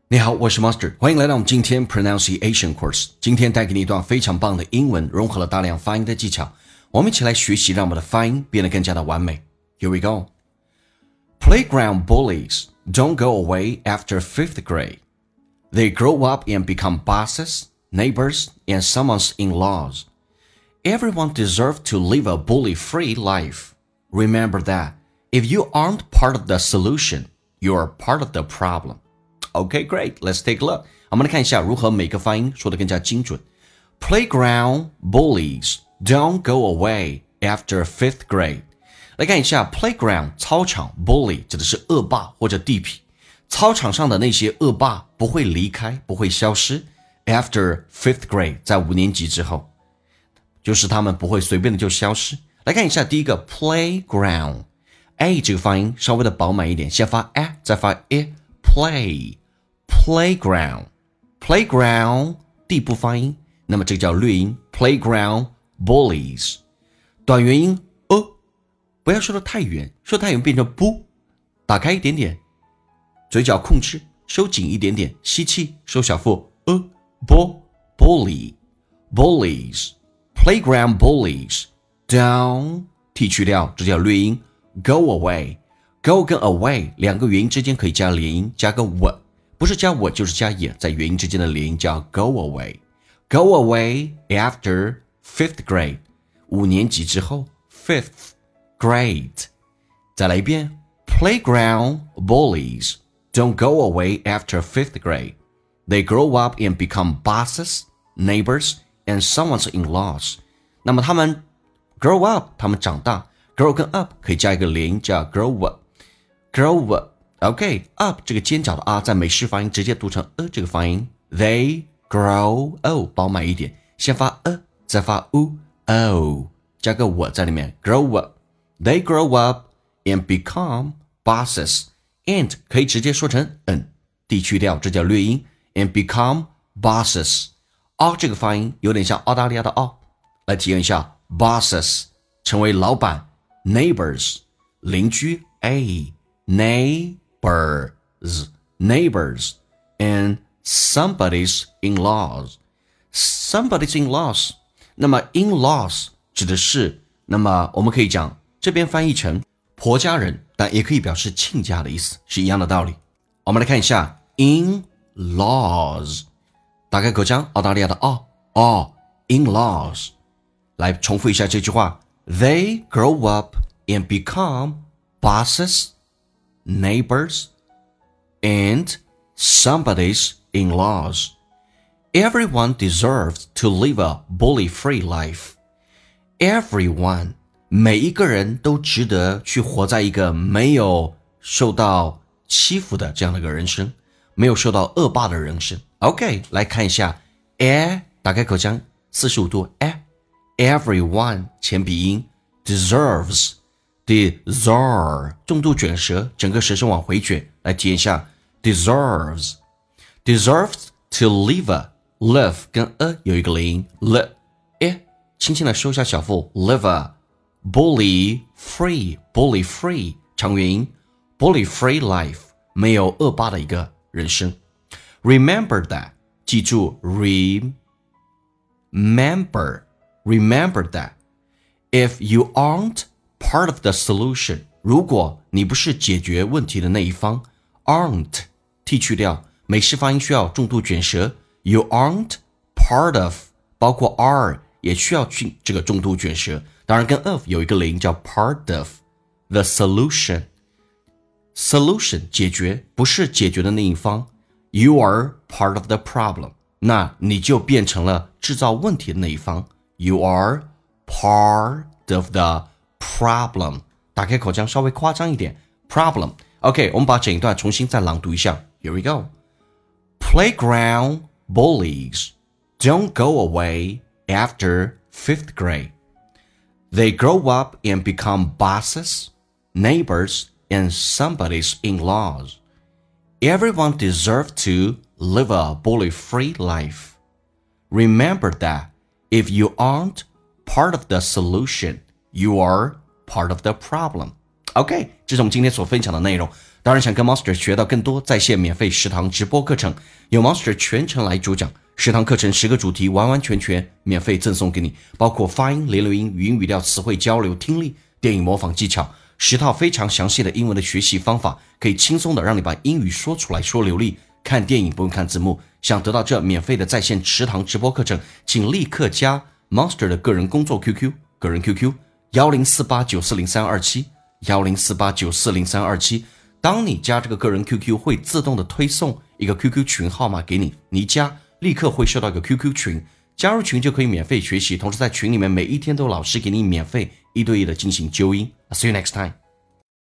你好，我是 Master， 欢迎来到我们今天 Pronunciation Course。今天带给你一段非常棒的英文，融合了大量发音的技巧。我们一起来学习，让我们的发音变得更加的完美。Here we go. Playground bullies don't go away after 5th grade. They grow up and become bosses, neighbors, and someone's in-laws. Everyone deserves to live a bully-free life. Remember that if you aren't part of the solution, you are part of the problem.Okay, great. Let's take a look. 我们来看一下如何每个发音说得更加精准。Playground bullies don't go away after 5th grade. 来看一下 playground 操场 bully 指的是恶霸或者地痞。操场上的那些恶霸不会离开，不会消失。After 5th grade 在5年级之后，就是他们不会随便的就消失。来看一下第一个 playground A 这个发音稍微的饱满一点，先发 a 再发 playplayground 第不发音，那么这个叫略音 playground bullies 短元音不要说得太远，说太远变成不，打开一点点，嘴角控制收紧一点点，吸气收小腹bullies playground bullies down 剔去掉，这叫略音 go away Go 跟 away 两个元音之间可以加连音，加个我，不是加我就是加也，在元音之间的连音叫 go away. Go away after 5th grade. 5年级之后 5th grade. 再来一遍 Playground bullies don't go away after 5th grade. They grow up and become bosses, neighbors, and someone's in-laws. 那么他们 grow up 他们长大， grow 跟 up 可以加一个连音叫 grow up.Grow up, OK, up 这个尖角的 r 在美式发音直接读成这个发音 They grow, 饱满一点，先发再发 加个我在里面 Grow up, They grow up and become bosses And 可以直接说成地去掉，这叫略音 And become bosses这个发音有点像澳大利亚的来体验一下 Bosses 成为老板 Neighbors 邻居Neighbors, and somebody's in-laws. Somebody's in-laws. 那么 in-laws 指的是，那么我们可以讲这边翻译成婆家人，但也可以表示亲家的意思，是一样的道理。我们来看一下 in-laws， 打开口腔，澳大利亚的in-laws。来重复一下这句话 ：They grow up and become bosses.Neighbors, and somebody's in-laws. Everyone deserves to live a bully-free life. Everyone, 每一个人都值得去活在一个没有受到欺负的这样的一个人生，没有受到恶霸的人生。OK， 来看一下，打开口腔，45度，everyone 前鼻音 deserves。deserve 重度卷舌，整个舌身往回卷，来体验一下 deserves to live 跟有一个连音 live 轻轻的收下小腹 live bully free 长元音 bully free life 没有恶霸的一个人生 remember that 记住 remember that if you aren't part of the solution 如果你不是解决问题的那一方 aren't 剔去掉美式发音需要重度卷舌 you aren't part of 包括 are 也需要去这个重度卷舌当然跟 of 有一个连音叫 part of the solution 解决不是解决的那一方 you are part of the problem 那你就变成了制造问题的那一方 you are part of the problem 打开口腔稍微夸张一点 problem OK 我们把整一段重新再朗读一下 Here we go Playground bullies don't go away after 5th grade They grow up and become bosses, neighbors, and somebody's in-laws Everyone deserves to live a bully-free life Remember that if you aren't part of the solution, you are part of the problem. OK， 这是我们今天所分享的内容。当然想跟 Monster 学到更多在线免费10堂直播课程，由 Monster 全程来主讲，10堂课程10个主题完完全全免费赠送给你，包括发音、连留音、语音语调、词汇交流、听力、电影模仿技巧，10套非常详细的英文的学习方法，可以轻松的让你把英语说出来，说流利。看电影不用看字幕，想得到这免费的在线10堂直播课程，请立刻加 Monster 的个人工作 QQ， 个人 QQ 1048940327 1048940327。当你加这个个人 QQ， 会自动的推送一个 QQ 群号码给你，你一加立刻会收到一个 QQ 群，加入群就可以免费学习，同时在群里面每一天都有老师给你免费1对1的进行纠音。See you next time.